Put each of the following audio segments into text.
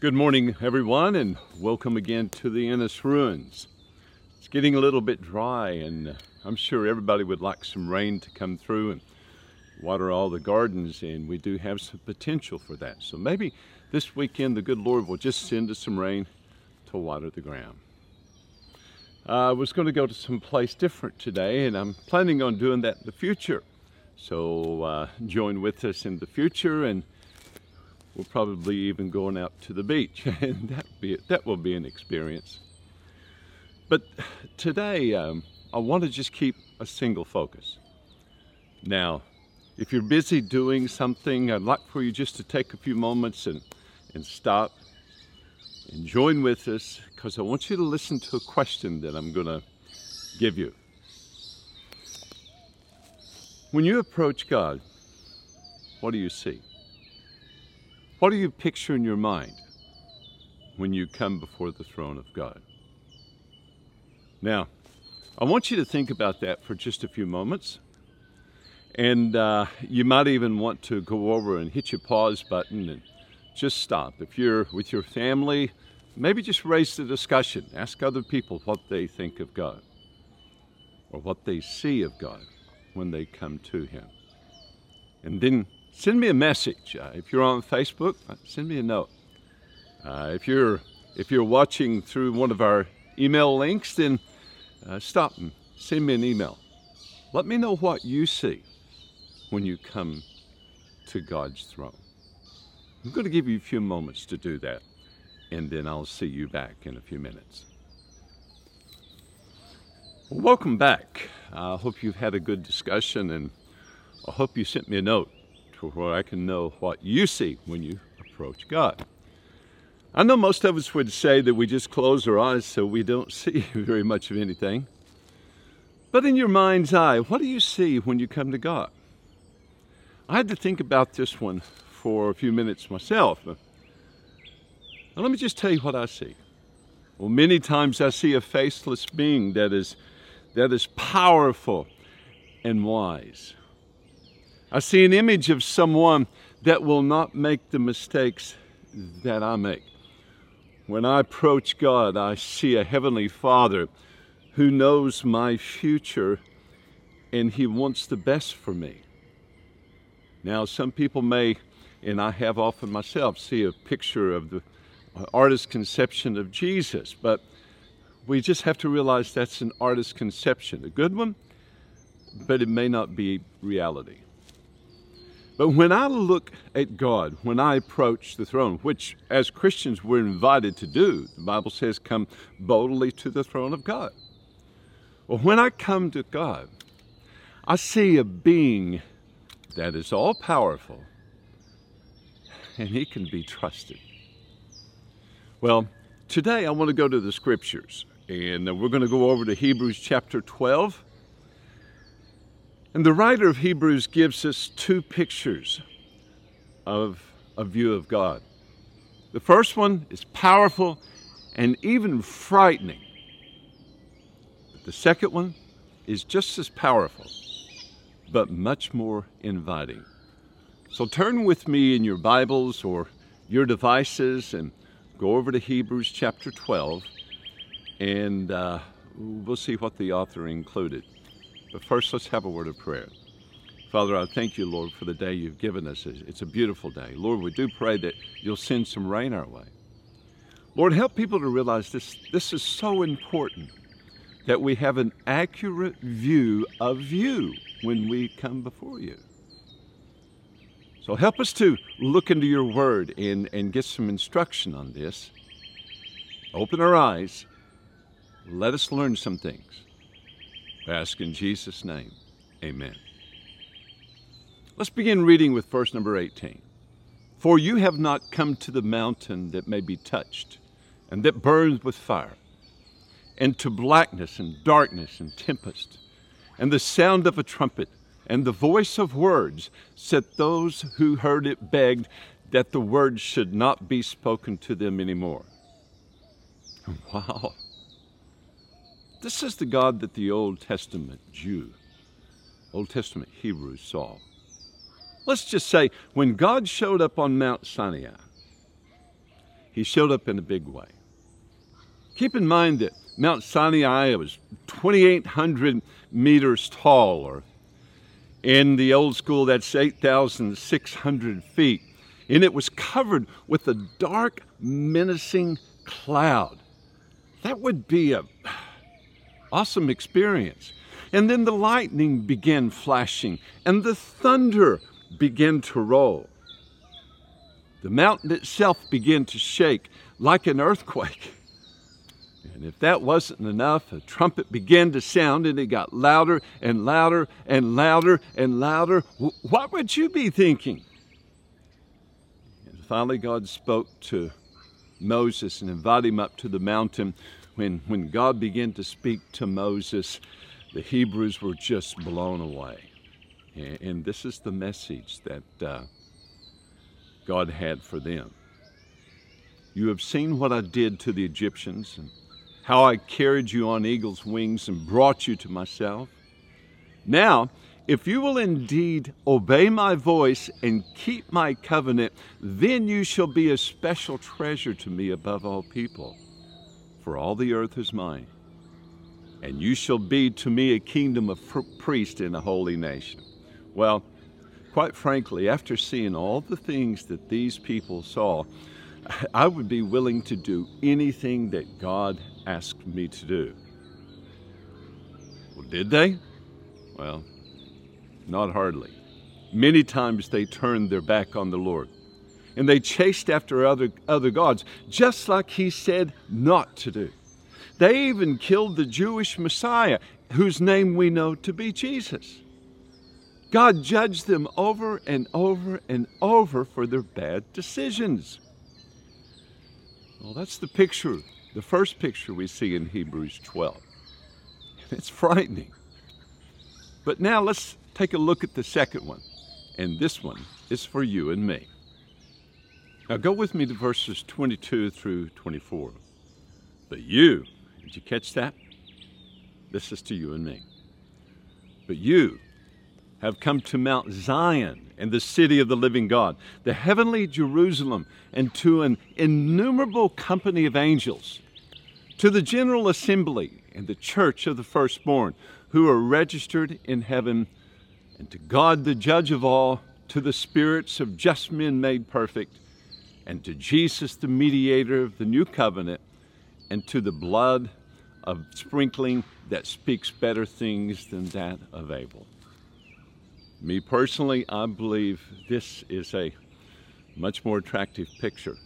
Good morning, everyone, and welcome again to the Ennis Ruins. It's getting a little bit dry, and I'm sure everybody would like some rain to come through and water all the gardens, and we do have some potential for that. So maybe this weekend the good Lord will just send us some rain to water the ground. I was going to go to some place different today, and I'm planning on doing that in the future. So join with us in the future, and we'll probably even going out to the beach, and that will be an experience. But today, I want to just keep a single focus. Now, if you're busy doing something, I'd like for you just to take a few moments and stop and join with us, because I want you to listen to a question that I'm going to give you. When you approach God, what do you see? What do you picture in your mind when you come before the throne of God? Now, I want you to think about that for just a few moments. And you might even want to go over and hit your pause button and just stop. If you're with your family, maybe just raise the discussion. Ask other people what they think of God or what they see of God when they come to Him. And then send me a message. If you're on Facebook, send me a note. If you're watching through one of our email links, then stop and send me an email. Let me know what you see when you come to God's throne. I'm going to give you a few moments to do that, and then I'll see you back in a few minutes. Well, welcome back. I hope you've had a good discussion, and I hope you sent me a note to where I can know what you see when you approach God. I know most of us would say that we just close our eyes so we don't see very much of anything. But in your mind's eye, what do you see when you come to God? I had to think about this one for a few minutes myself. Now, let me just tell you what I see. Well, many times I see a faceless being that is powerful and wise. I see an image of someone that will not make the mistakes that I make. When I approach God, I see a Heavenly Father who knows my future, and He wants the best for me. Now, some people may, and I have often myself, see a picture of the artist's conception of Jesus, but we just have to realize that's an artist's conception, a good one, but it may not be reality. But when I look at God, when I approach the throne, which as Christians we're invited to do, the Bible says, come boldly to the throne of God. Well, when I come to God, I see a being that is all powerful, and He can be trusted. Well, today I want to go to the scriptures, and we're going to go over to Hebrews chapter 12. And the writer of Hebrews gives us two pictures of a view of God. The first one is powerful and even frightening. The second one is just as powerful, but much more inviting. So turn with me in your Bibles or your devices and go over to Hebrews chapter 12, and we'll see what the author included. But first, let's have a word of prayer. Father, I thank you, Lord, for the day you've given us. It's a beautiful day. Lord, we do pray that you'll send some rain our way. Lord, help people to realize this is so important, that we have an accurate view of you when we come before you. So help us to look into your word and get some instruction on this. Open our eyes. Let us learn some things. I ask in Jesus' name, amen. Let's begin reading with verse number 18. For you have not come to the mountain that may be touched, and that burns with fire, and to blackness and darkness and tempest, and the sound of a trumpet, and the voice of words, that those who heard it begged that the words should not be spoken to them anymore. Wow. This is the God that the Old Testament Hebrews saw. Let's just say, when God showed up on Mount Sinai, he showed up in a big way. Keep in mind that Mount Sinai was 2,800 meters tall, or in the old school, that's 8,600 feet. And it was covered with a dark, menacing cloud. That would be an awesome experience. And then the lightning began flashing, and the thunder began to roll. The mountain itself began to shake like an earthquake. And if that wasn't enough, a trumpet began to sound, and it got louder and louder and louder and louder. What would you be thinking? And finally, God spoke to Moses and invited him up to the mountain. When God began to speak to Moses, the Hebrews were just blown away. And this is the message that God had for them. You have seen what I did to the Egyptians, and how I carried you on eagle's wings and brought you to myself. Now, if you will indeed obey my voice and keep my covenant, then you shall be a special treasure to me above all people. For all the earth is mine, and you shall be to me a kingdom of priests and a holy nation. Well, quite frankly, after seeing all the things that these people saw, I would be willing to do anything that God asked me to do. Well, did they? Well, not hardly. Many times they turned their back on the Lord, and they chased after other gods, just like he said not to do. They even killed the Jewish Messiah, whose name we know to be Jesus. God judged them over and over and over for their bad decisions. Well, that's the picture, the first picture we see in Hebrews 12. It's frightening. But now let's take a look at the second one. And this one is for you and me. Now go with me to verses 22 through 24. But you, did you catch that? This is to you and me. But you have come to Mount Zion and the city of the living God, the heavenly Jerusalem, and to an innumerable company of angels, to the general assembly and the church of the firstborn who are registered in heaven, and to God the judge of all, to the spirits of just men made perfect, and to Jesus the mediator of the new covenant, and to the blood of sprinkling that speaks better things than that of Abel. Me personally, I believe this is a much more attractive picture.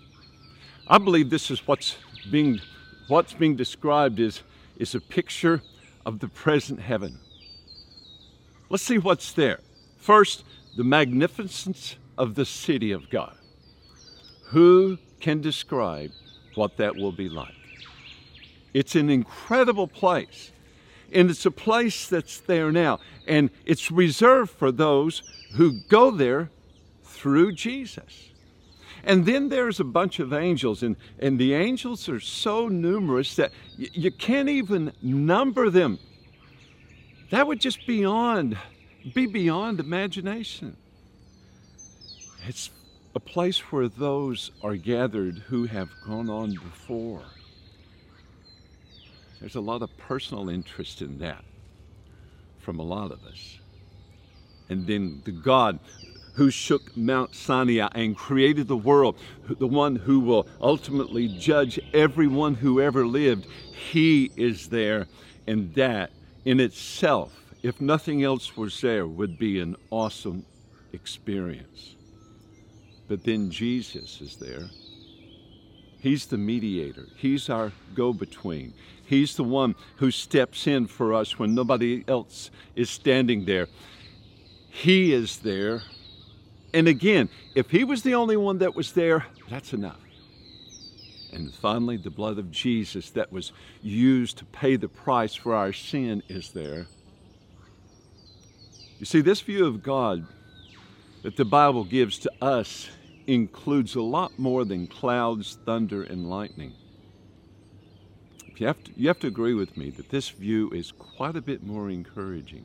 I believe this is what's being described is a picture of the present heaven. Let's see what's there. First, the magnificence of the city of God. Who can describe what that will be like? It's an incredible place. And it's a place that's there now. And it's reserved for those who go there through Jesus. And then there's a bunch of angels. And the angels are so numerous that you can't even number them. That would just be beyond imagination. It's a place where those are gathered who have gone on before. There's a lot of personal interest in that from a lot of us. And then the God who shook Mount Sinai and created the world, the one who will ultimately judge everyone who ever lived, he is there. And that in itself, if nothing else was there, would be an awesome experience. But then Jesus is there. He's the mediator. He's our go-between. He's the one who steps in for us when nobody else is standing there. He is there. And again, if he was the only one that was there, that's enough. And finally, the blood of Jesus that was used to pay the price for our sin is there. You see, this view of God that the Bible gives to us includes a lot more than clouds, thunder, and lightning. You have to agree with me that this view is quite a bit more encouraging.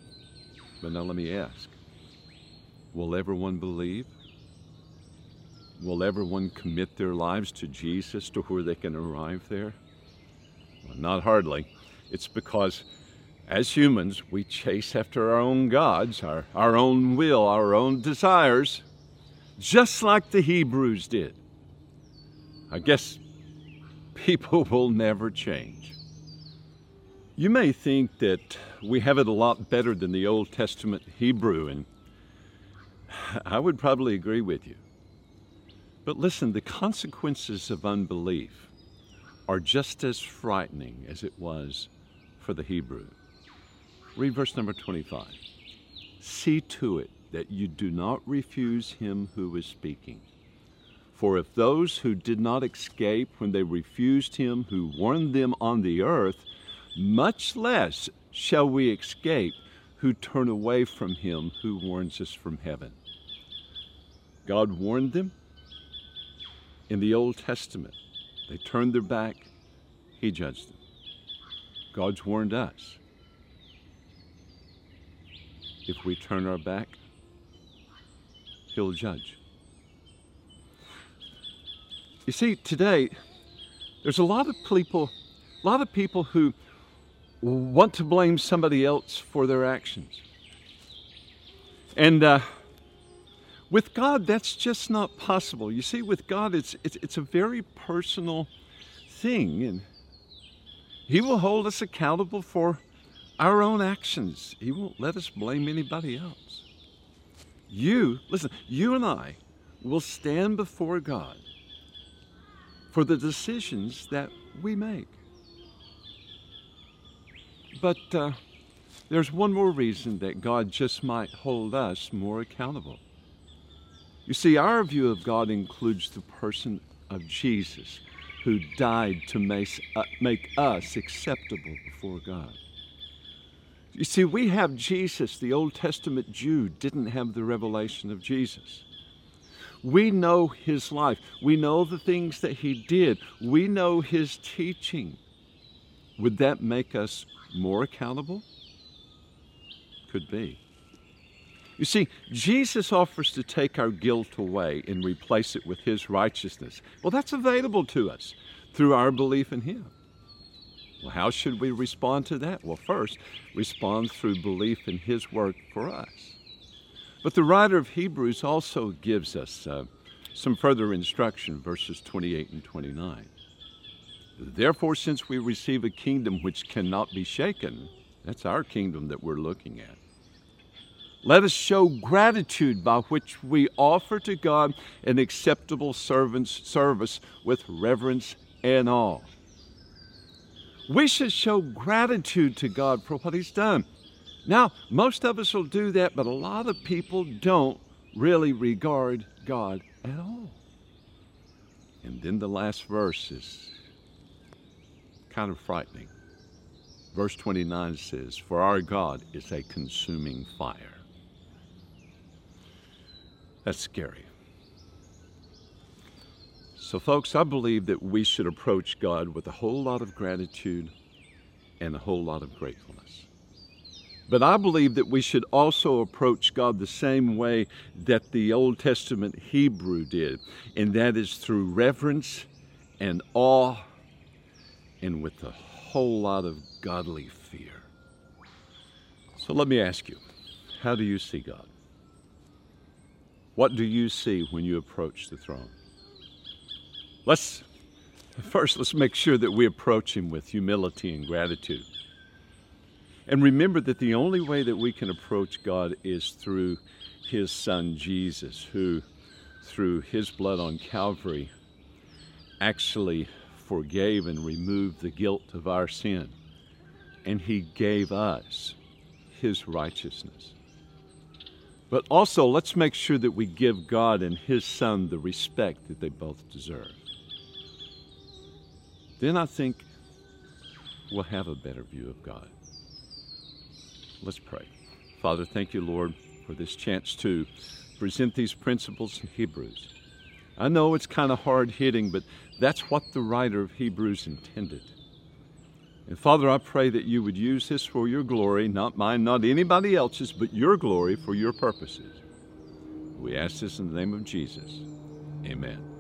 But now let me ask, will everyone believe? will everyone commit their lives to Jesus to where they can arrive there? Well, not hardly. It's because as humans, we chase after our own gods, our own will, our own desires, just like the Hebrews did. I guess people will never change. You may think that we have it a lot better than the Old Testament Hebrew, and I would probably agree with you. But listen, the consequences of unbelief are just as frightening as it was for the Hebrew. Read verse number 25. See to it that you do not refuse him who is speaking. For if those who did not escape when they refused him who warned them on the earth, much less shall we escape who turn away from him who warns us from heaven. God warned them in the Old Testament. They turned their back, he judged them. God's warned us. If we turn our back, he'll judge. You see, today, there's a lot of people who want to blame somebody else for their actions. And with God, that's just not possible. You see, with God, it's a very personal thing, and he will hold us accountable for our own actions. He won't let us blame anybody else. You and I will stand before God for the decisions that we make. But there's one more reason that God just might hold us more accountable. You see, our view of God includes the person of Jesus, who died to make us acceptable before God. You see, we have Jesus. The Old Testament Jew didn't have the revelation of Jesus. We know his life. We know the things that he did. We know his teaching. Would that make us more accountable? Could be. You see, Jesus offers to take our guilt away and replace it with his righteousness. Well, that's available to us through our belief in him. Well, how should we respond to that? Well, first, respond through belief in his work for us. But the writer of Hebrews also gives us some further instruction, verses 28 and 29. Therefore, since we receive a kingdom which cannot be shaken, that's our kingdom that we're looking at, let us show gratitude by which we offer to God an acceptable service with reverence and awe. We should show gratitude to God for what he's done. Now, most of us will do that, but a lot of people don't really regard God at all. And then the last verse is kind of frightening. Verse 29 says, "For our God is a consuming fire." That's scary. So folks, I believe that we should approach God with a whole lot of gratitude and a whole lot of gratefulness. But I believe that we should also approach God the same way that the Old Testament Hebrew did, and that is through reverence and awe and with a whole lot of godly fear. So let me ask you, how do you see God? What do you see when you approach the throne? Let's make sure that we approach him with humility and gratitude. And remember that the only way that we can approach God is through his Son, Jesus, who, through his blood on Calvary, actually forgave and removed the guilt of our sin. And he gave us his righteousness. But also, let's make sure that we give God and his Son the respect that they both deserve. Then I think we'll have a better view of God. Let's pray. Father, thank you, Lord, for this chance to present these principles in Hebrews. I know it's kind of hard-hitting, but that's what the writer of Hebrews intended. And Father, I pray that you would use this for your glory, not mine, not anybody else's, but your glory for your purposes. We ask this in the name of Jesus. Amen.